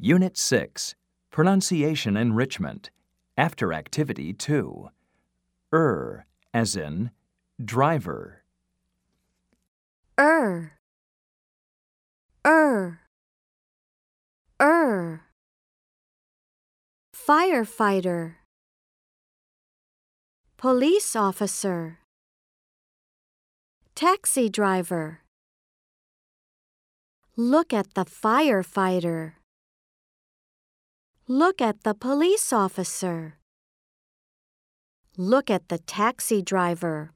Unit 6, Pronunciation Enrichment, after Activity 2. As in driver. Firefighter, police officer, taxi driver. Look at the firefighter. Look at the police officer. Look at the taxi driver.